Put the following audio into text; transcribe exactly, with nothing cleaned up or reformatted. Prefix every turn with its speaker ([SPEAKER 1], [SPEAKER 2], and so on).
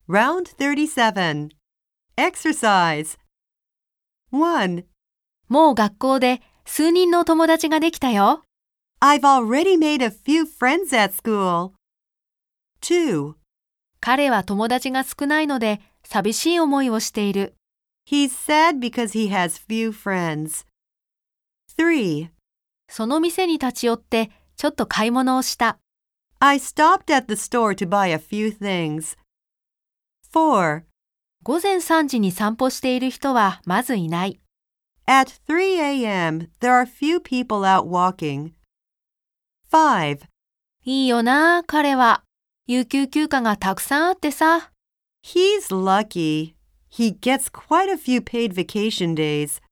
[SPEAKER 1] Round thirty-seven. Exercise. one.
[SPEAKER 2] もう学校で数人の友達ができたよ。
[SPEAKER 1] I've already made a few friends at school. two.
[SPEAKER 2] 彼は友達が少ないので寂しい思いをしている。
[SPEAKER 1] He's sad because he has few friends. three.
[SPEAKER 2] その店に立ち寄ってちょっと買い物をした。
[SPEAKER 1] I stopped at the store to buy a few things. four.
[SPEAKER 2] 午前さんじに散歩している人はまずいない。
[SPEAKER 1] At three a.m., there are few people out walking. five.
[SPEAKER 2] いいよな、彼は。有給休暇がたくさんあってさ。
[SPEAKER 1] He's lucky. He gets quite a few paid vacation days.